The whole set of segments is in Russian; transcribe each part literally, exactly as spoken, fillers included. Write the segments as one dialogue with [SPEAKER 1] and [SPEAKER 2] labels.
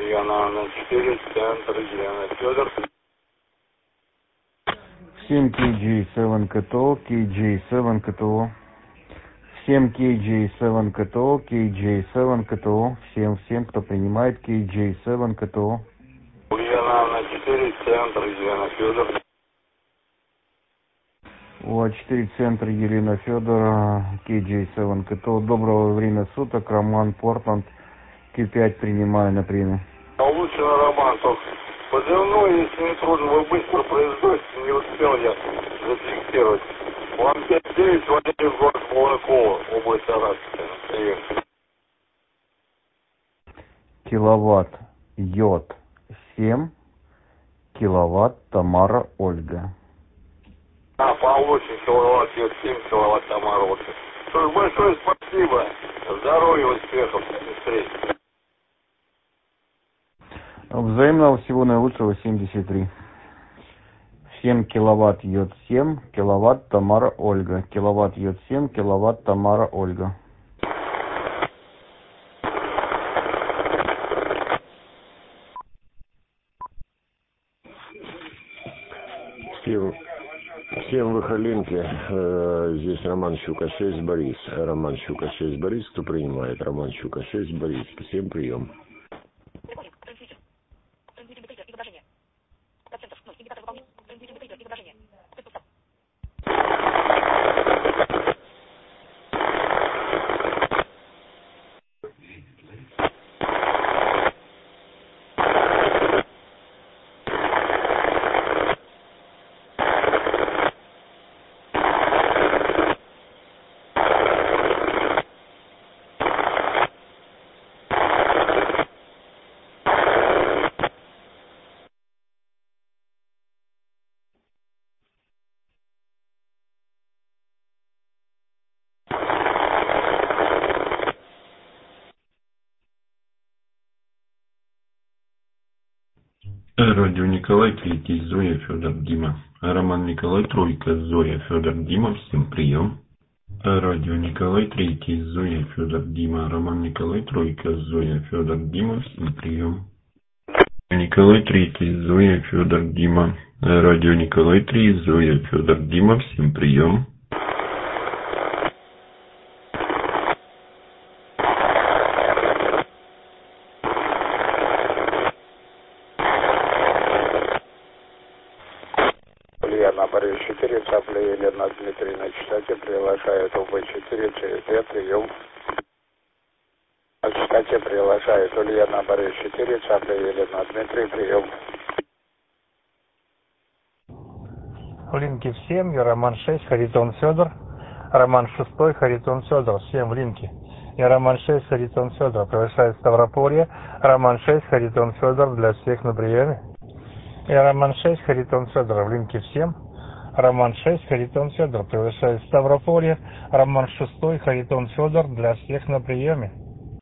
[SPEAKER 1] Ульяна на четыре, центр, Елена Федор.
[SPEAKER 2] семь кей джей семь КТО, кей джей семь КТО. семь кей джей семь КТО, кей джей семь КТО. Всем, всем, кто принимает кей джей семь КТО.
[SPEAKER 1] Ульяна на четыре, центр, Елена Федор.
[SPEAKER 2] О четыре центр Елена Федор, кей джей семь КТО. Доброго времени суток, Роман Портланд, кей пять принимаю на приеме.
[SPEAKER 1] А лучше на Роман, только позывной, если не трудно, вы быстро производите, не успел я зафиксировать. Вам пять девять, Владимир, город Молокова, область Саратовская. Привет.
[SPEAKER 2] Киловатт йод семь, киловатт Тамара Ольга.
[SPEAKER 1] А, по восемь киловатт, семь киловатт Тамара Ольга. Что ж, большое спасибо. Здоровья, успехов, быстрее.
[SPEAKER 2] Взаимного всего наилучшего семьдесят три. семь киловатт йод семь, киловатт Тамара Ольга. Киловатт йод семь, киловатт Тамара Ольга.
[SPEAKER 3] Всем, всем в Ихалинке, э, здесь Роман Щука шесть, Борис. Роман Щука шесть, Борис, кто принимает? Роман Щука шесть, Борис. Всем прием.
[SPEAKER 4] Радио Николай, третий, Зоя, Федор, Дима. Роман Николай, тройка, Зоя, Федор, Дима, всем прием. Радио Николай, третий, Зоя, Федор, Дима. Роман Николай, тройка, Зоя, Федор, Дима, всем прием. Николай, третий, Зоя, Федор, Дима. Радио Николай, три, Зоя, Федор, Дима, всем прием.
[SPEAKER 1] Ульяна, Борис четыре, Цапля Елена Дмитрий на читате, приглашает УБ четыре, через две, прием. На читате приглашает Ульяна, Борис четыре, Цапля Елена Дмитрий, прием.
[SPEAKER 5] В линке всем, я Роман шесть, Харитон Федор. Роман шесть, Харитон Федор, всем в линке. Я Роман шесть, Харитон Федор, приглашает Ставрополье. Роман шесть, Харитон Федор, для всех на приеме. Я Роман шесть, Харитон Федор, в линке всем. Роман шесть, Харитон Федор, приглашает Ставрополье. Роман шесть, Харитон Федор, для всех на приеме.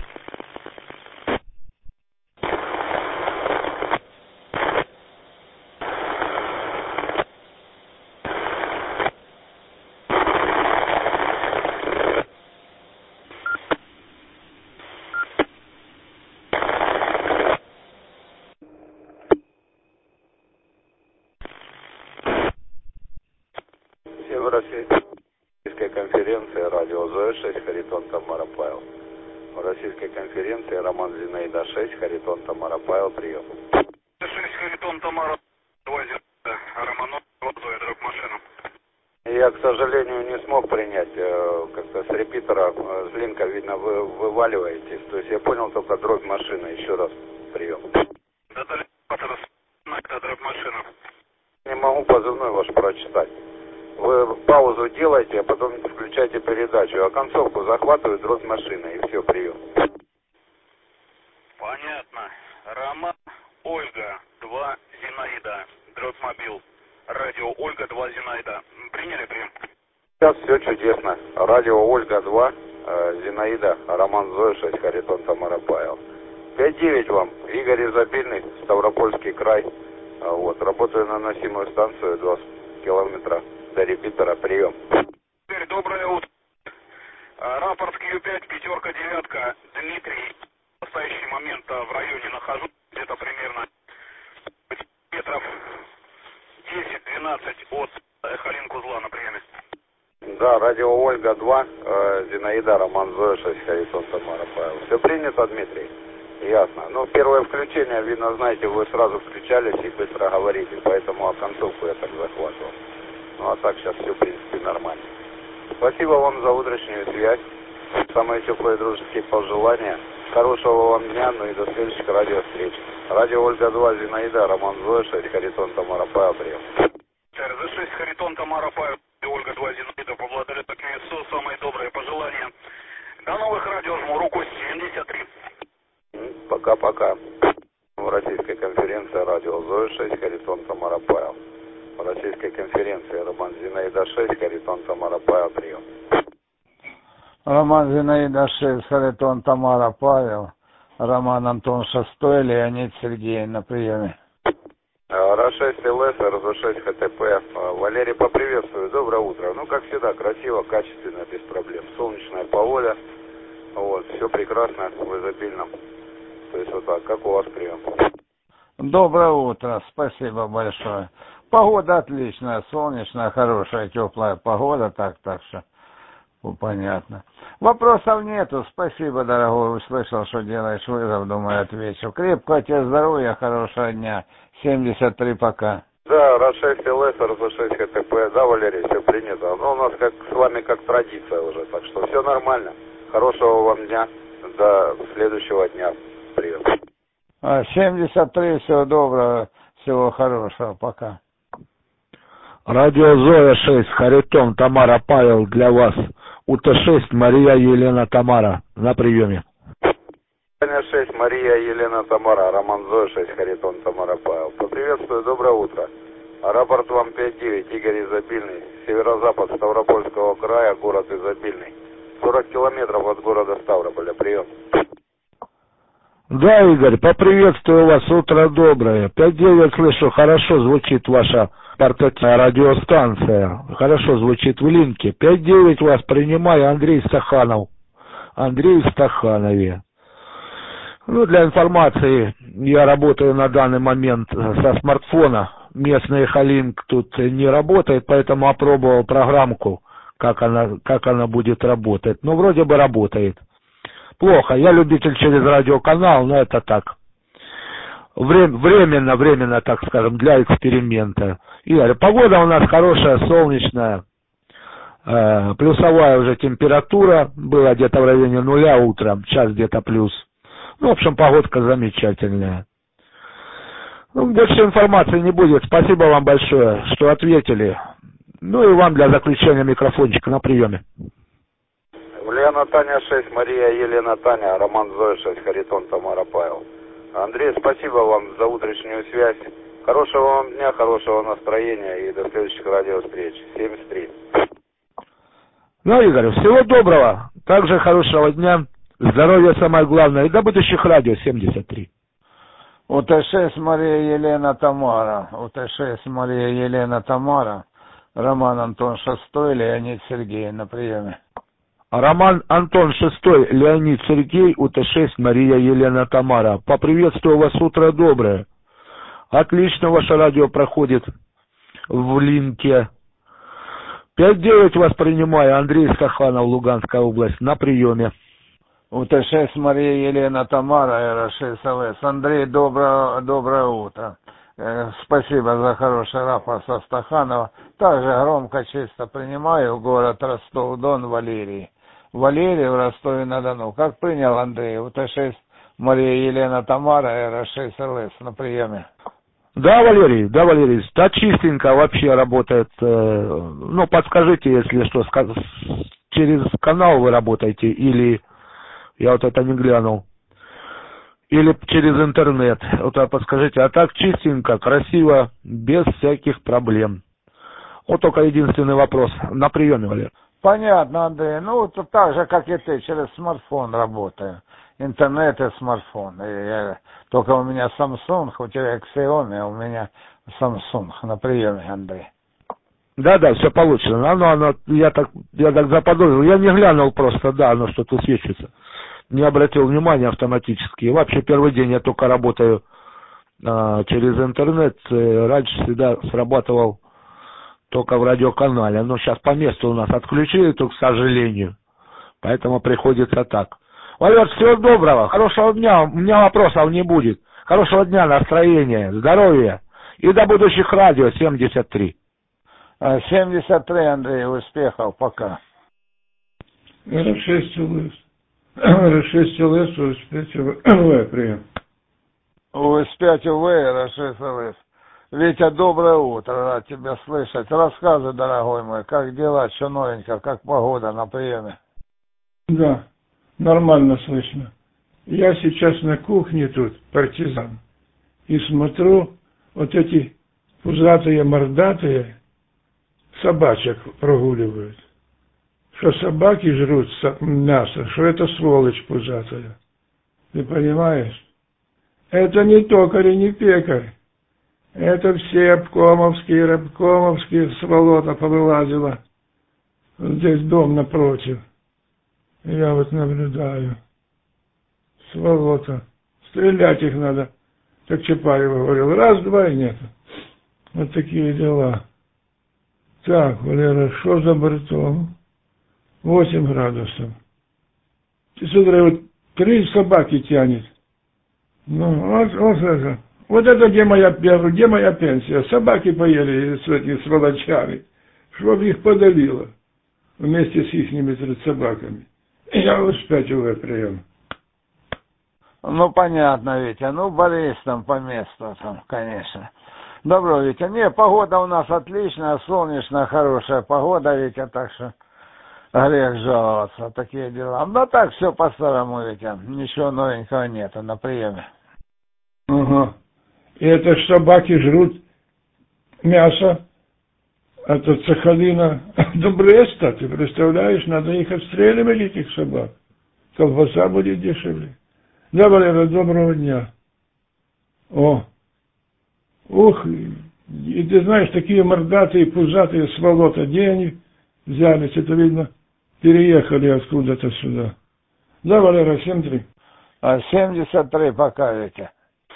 [SPEAKER 1] Российской конференции радио Зоя шесть, Харитон Тамара Павел. В российской конференции Роман Зинаида шесть, Харитон Тамара Павел, прием. шесть, Харитон Тамара, Романов, Зоя, дорог машина. Я, к сожалению, не смог принять, как-то с репитера, с линка, видно, вы вываливаетесь. То есть я понял только дробь машины, еще раз прием. Дробь машина. Не могу позывной ваш прочитать. Вы паузу делаете, а потом включайте передачу, а концовку захватывает дробь машины, и все, прием. Понятно. Роман, Ольга, два, Зинаида, дробь мобил. Радио Ольга, два, Зинаида. Приняли прием? Сейчас все чудесно. Радио Ольга, два, Зинаида, Роман Зоя шесть, Харитон Тамара Павел. пять девять вам, Игорь Изобильный, Ставропольский край. Вот, работаю на носимую станцию, два километра до репитера, прием. Теперь доброе утро. Рапорт Кью пять, пятерка, девятка, Дмитрий. В настоящий момент в районе нахожусь, Да, радио Ольга два, э, Зинаида, Роман Зоя шесть, Харитон Тамара Павел. Все принято, Дмитрий? Ясно. Ну, первое включение, видно, знаете, вы сразу включались и быстро говорите, поэтому оконцовку я так захватывал. Ну, а так сейчас все, в принципе, нормально. Спасибо вам за утреннюю связь. Самые теплые дружеские пожелания. Хорошего вам дня, ну и до следующих радиовстреч. Радио Ольга два, Зинаида, Роман Зоя шесть, Харитон Тамара Павел, прием. эр зэ шесть, Харитон Тамара Павел, Ольга два, Зинаида, поблагодарю так КСО, самые добрые пожелания. До новых радио, жму руку, семьдесят три. Пока-пока. В российской конференции радио Зоя шесть, Харитон Тамара Павел. В российской конференции Роман Зинаида шесть, Харитон Тамара Павел, прием.
[SPEAKER 2] Роман Зинаида шесть, Харитон Тамара Павел. Роман Антон шестой, Леонид Сергей на приеме.
[SPEAKER 1] эр шесть эл эс, эр зэ шесть ха тэ пэ. Валерий, поприветствую. Доброе утро. Ну, как всегда, красиво, качественно, без проблем. Солнечная погода. Вот, все прекрасно, в изобильном. То есть вот так, как у вас прием?
[SPEAKER 2] Доброе утро, спасибо большое. Погода отличная, солнечная, хорошая, теплая погода, так, так что, ну, понятно. Вопросов нету, спасибо, дорогой, услышал, что делаешь вызов, думаю, отвечу. Крепкого тебе здоровья, хорошего дня, семьдесят три пока.
[SPEAKER 1] Да, эр шесть эл эс, эр зэ шесть ха тэ пэ, да, Валерий, все принято. Ну, у нас как с вами как традиция уже, так что все нормально. Хорошего вам дня, до следующего дня. Привет.
[SPEAKER 2] семьдесят три, всего доброго, всего хорошего, пока.
[SPEAKER 6] Радио Зоя шесть, Харитон Тамара Павел для вас. У тэ шесть, Мария Елена Тамара на приеме.
[SPEAKER 1] шесть, Мария Елена Тамара, Роман Зоя шесть, Харитон Тамара Павел. Поприветствую, доброе утро. Рапорт вам пять девять, Игорь Изобильный, северо-запад Ставропольского края, город Изобильный. сорок километров от города Ставрополя, прием.
[SPEAKER 6] Да, Игорь, поприветствую вас, утро доброе. пять девять слышу, хорошо звучит ваша портативная радиостанция. Хорошо звучит в линке. пять девять вас принимаю, Андрей Стаханов. Андрей Стаханове. Ну, для информации, я работаю на данный момент со смартфона. Местный Халинк тут не работает, поэтому опробовал программку, как она, как она будет работать. Ну, вроде бы работает. Плохо. Я любитель через радиоканал, но это так. Время, временно, временно, так скажем, для эксперимента. Игорь, погода у нас хорошая, солнечная. Э, плюсовая уже температура. Была где-то в районе нуля утром. Сейчас где-то плюс. Ну, в общем, погодка замечательная. Ну, больше информации не будет. Спасибо вам большое, что ответили. Ну и вам для заключения микрофончика на приеме.
[SPEAKER 1] Ульяна Таня шесть, Мария Елена Таня, Роман Зоя шесть, Харитон Тамара Павел. Андрей, спасибо вам за утреннюю связь. Хорошего вам дня, хорошего настроения и до следующих радиовстреч. семьдесят три.
[SPEAKER 6] Ну, Игорь, всего доброго. Также хорошего дня. Здоровья самое главное. И до будущих радио семьдесят три.
[SPEAKER 2] У тэ шесть Мария Елена Тамара. У тэ шесть Мария Елена Тамара. Роман Антон шестой, Леонид Сергей на приеме.
[SPEAKER 6] Роман Антон шестой, Леонид Сергей, у тэ шесть, Мария Елена Тамара. Поприветствую вас, утро доброе. Отлично ваше радио проходит в линке. пять девять вас принимаю, Андрей Стаханов, Луганская область, на приеме.
[SPEAKER 2] У тэ шесть Мария Елена Тамара, эр шесть эл эс. Андрей, доброе, доброе утро. Э, спасибо за хороший рапорт со Стаханова. Также громко, чисто принимаю, город Ростов-Дон, Валерий. Валерий в Ростове-на-Дону. Как принял Андрей? У тэ шесть Мария Елена Тамара, эр шесть эл эс на приеме.
[SPEAKER 6] Да, Валерий, да, Валерий, да, чистенько вообще работает. Э, ну, подскажите, если что, через канал вы работаете или... Я вот это не глянул. Или через интернет. Вот подскажите. А так чистенько, красиво, без всяких проблем. Вот только единственный вопрос. На приеме, Валер.
[SPEAKER 2] Понятно, Андрей. Ну, то так же, как и ты, через смартфон работаю. Интернет и смартфон. И я, только у меня Samsung, у тебя Xiaomi, а у меня Samsung на приеме, Андрей.
[SPEAKER 6] Да, да, все получено. Оно, оно, я так, я так заподозрил. Я не глянул просто, да, оно что-то светится. Не обратил внимания автоматически. И вообще первый день я только работаю а, через интернет. Раньше всегда срабатывал только в радиоканале. Но сейчас по месту у нас отключили, только, к сожалению. Поэтому приходится так. Валер, всего доброго, хорошего дня. У меня вопросов не будет. Хорошего дня, настроения, здоровья. И до будущих радио семьдесят три.
[SPEAKER 2] семьдесят три, Андрей, успехов, пока.
[SPEAKER 7] эр шесть ЛС. эр шесть ЛС, УС пять УВ, прием.
[SPEAKER 2] УС пять УВ, эр шесть ЛС. Витя, доброе утро, рад тебя слышать. Рассказывай, дорогой мой, как дела, что новенького, как погода на приеме?
[SPEAKER 7] Да, нормально слышно. Я сейчас на кухне тут, партизан, и смотрю, вот эти пузатые, мордатые собачек прогуливают. Что собаки жрут мясо, что это сволочь пузатая. Ты понимаешь? Это не токарь и не пекарь. Это все обкомовские, рабкомовские, сволота повылазила. Вот здесь дом напротив. Я вот наблюдаю. Сволота. Стрелять их надо. Как Чапаев говорил. Раз, два и нет. Вот такие дела. Так, Валера, что за бортом? восемь градусов. Ты смотри, вот три собаки тянет. Ну, вот, вот это. Вот это где моя, я говорю, где моя пенсия? Собаки поели с этими сволочами. Чтоб их подавило. Вместе с ихними собаками. Я вот спять УВ прием.
[SPEAKER 2] Ну, понятно, Витя. Ну, Борис там по месту, там, конечно. Добро, Витя. Не, погода у нас отличная, солнечная, хорошая погода, Витя, так что грех жаловаться, такие дела. Да так, все по-старому, Витя. Ничего новенького нету на приеме.
[SPEAKER 7] Ага. И это ж собаки жрут мясо от Сахалина до Бреста. Ты представляешь, надо их отстреливать, этих собак. Колбаса будет дешевле. Да, Валера, доброго дня. О, ух, и ты знаешь, такие мордатые, пузатые сволота, где они взялись? Это, видно, переехали откуда-то сюда. Да, Валера, семь три.
[SPEAKER 2] А семьдесят три пока, Витя.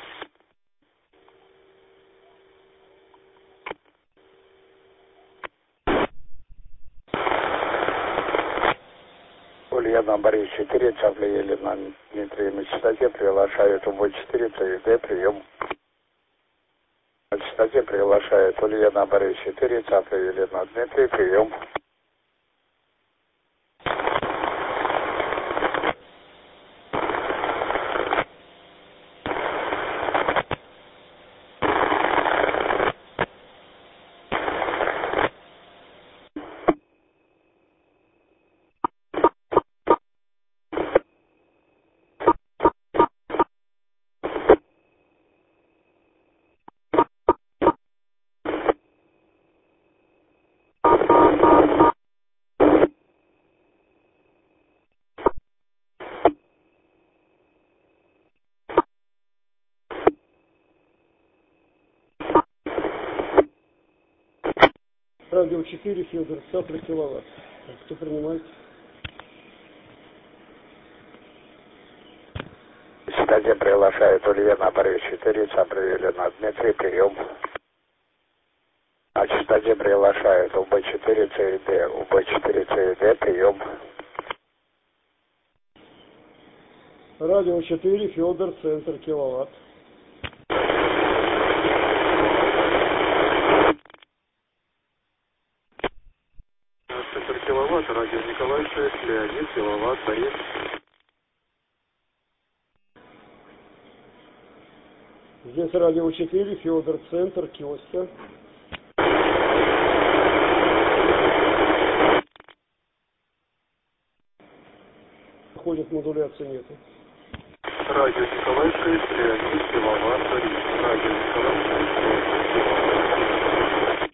[SPEAKER 1] Ульяна Борис четыре, Цапля Елена Дмитрий на частоте, приглашает УБ четыре, ЦВД, прием. На частоте приглашает Ульяна Борис четыре, Цапля Елена Дмитрий, прием.
[SPEAKER 8] Радио четыре, Федор, Цапля, киловатт. Кто принимает?
[SPEAKER 1] Частоте приглашает Ульяна Борис четыре, Цапля Елена Дмитрий, прием. На частоте приглашает УБ четыре, ЦВД, УБ четыре, ЦВД, прием.
[SPEAKER 8] Радио четыре, Федор, центр, киловатт.
[SPEAKER 1] Центр киловатт, радио Николай шесть, Леонид, киловатт, Борис.
[SPEAKER 8] Здесь радио четыре, Федор, центр, киоска. Ходит, модуляции нету.
[SPEAKER 1] Радио Николай шесть, Леонид, киловатт, Борис. Радио Николай шесть.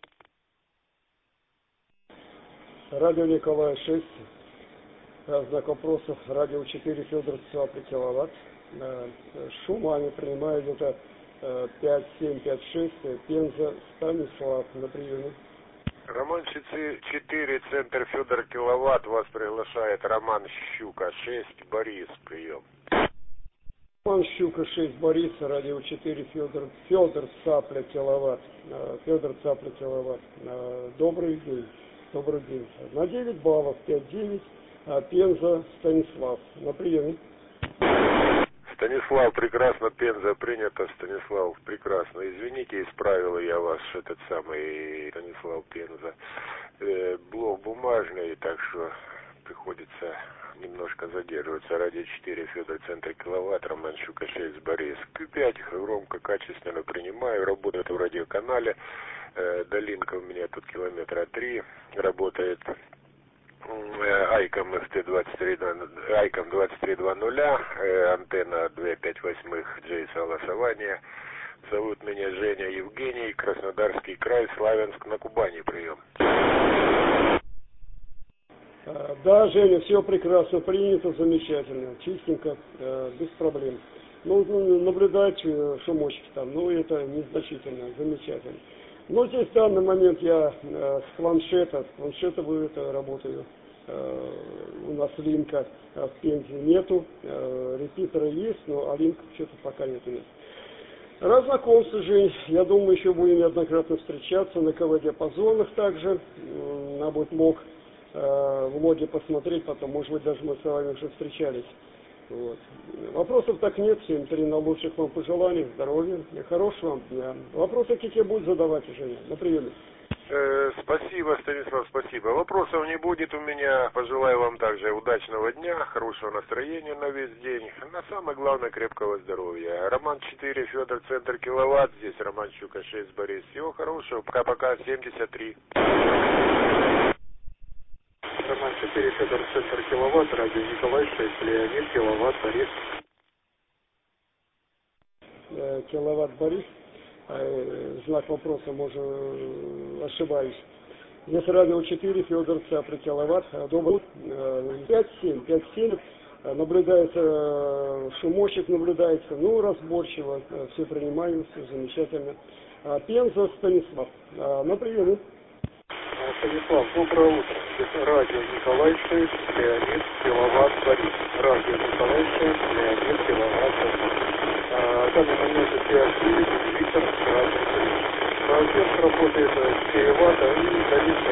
[SPEAKER 8] Радио Николай шесть. Знак вопросов. Радио четыре, Федор, Цапля, киловатт. Шумами принимает это пять семь пять шесть, Пенза, Станислав на приеме.
[SPEAKER 3] Роман четыре, центр Федор, киловатт, вас приглашает Роман Щука шесть, Борис, прием.
[SPEAKER 8] Роман Щука шесть Борис, радио четыре Федор, Федор Цапля киловатт, Федор Цапля киловатт. Добрый день, добрый день. На девять баллов, пять девять, Пенза Станислав. На приеме.
[SPEAKER 3] Станислав, прекрасно, Пенза принято, Станислав, прекрасно. Извините, исправил я вас, этот самый Станислав Пенза. Э, блок бумажный, так что приходится немножко задерживаться. Радио четыре, Федор, центр киловатт, Роман Щука шесть, Борис. Q пять, громко, качественно принимаю, работает в радиоканале. Э, долинка у меня тут километра три, работает Айком эф тэ двадцать три, Айком двадцать три два нуля, э, антенна две пять восьмых, джей согласование. Зовут меня Женя Евгений, Краснодарский край, Славянск, на Кубани, прием.
[SPEAKER 8] Да, Женя, все прекрасно принято, замечательно, чистенько, без проблем. Ну, наблюдать шумочки там, ну, это незначительно, замечательно. Но здесь в данный момент я э, с планшета, с планшета будет, работаю. Э, у нас линка в Пензе нету, э, репитера есть, но а линка что-то пока нету. Нет. Раз знакомство, Жень, я думаю, еще будем неоднократно встречаться на КВ-диапазонах также. Э, надо будет мог э, в логе посмотреть, потом, может быть, даже мы с вами уже встречались. Вот. Вопросов так нет, всем три на лучших вам пожеланий, здоровья и хорошего вам дня. Вопросы какие будут задавать, Женя, на приеме?
[SPEAKER 3] Э, спасибо, Станислав, спасибо. Вопросов не будет у меня. Пожелаю вам также удачного дня, хорошего настроения на весь день. На самое главное, крепкого здоровья. Роман четыре, Федор, центр киловатт. Здесь Роман Щука шесть, Борис. Всего хорошего. Пока-пока, семьдесят три.
[SPEAKER 9] Роман четыре, Федор, центр киловатт, радио Николай шесть, Леонид, киловатт, Борис.
[SPEAKER 8] Э, киловатт, Борис. Э, знак вопроса, может, ошибаюсь. Здесь радио четыре, Федор Цапля киловатт. Добрый. Э, пять семь, пять семь. Наблюдается, шумочек наблюдается, ну, разборчиво. Все принимаю, все замечательно. Пенза Станислав. На приеме.
[SPEAKER 9] Станислав, доброе утро. Это радио Николай шесть, Леонид, киловатт, Борис. Радио Николай шесть, Леонид, киловатт, Борис. В данный момент пять девять, Виктор, радио три. Сердце работает четыре ватта и дальше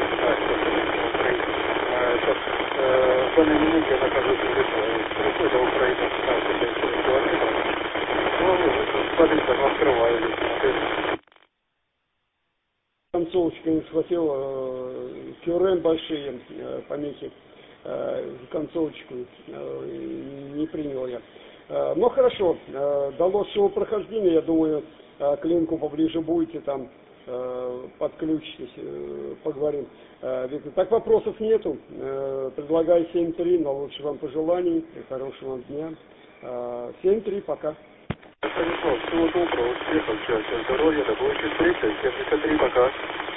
[SPEAKER 9] Сейчас, в данный момент я нахожусь в переходе Украины пятнадцать километров. Ну, столица, но открываю здесь.
[SPEAKER 8] Концовочка не схватила, КРМ большие помехи, концовочку не принял я. Но хорошо, до лучшего прохождения, я думаю, к линку поближе будете, там подключитесь, поговорим. Так вопросов нету, предлагаю семь три, но лучше вам пожеланий, хорошего вам дня. семь три, пока.
[SPEAKER 9] Станислав, всего доброго, успехов, счастья, здоровья, до будущих встреч, семьдесят три, пока.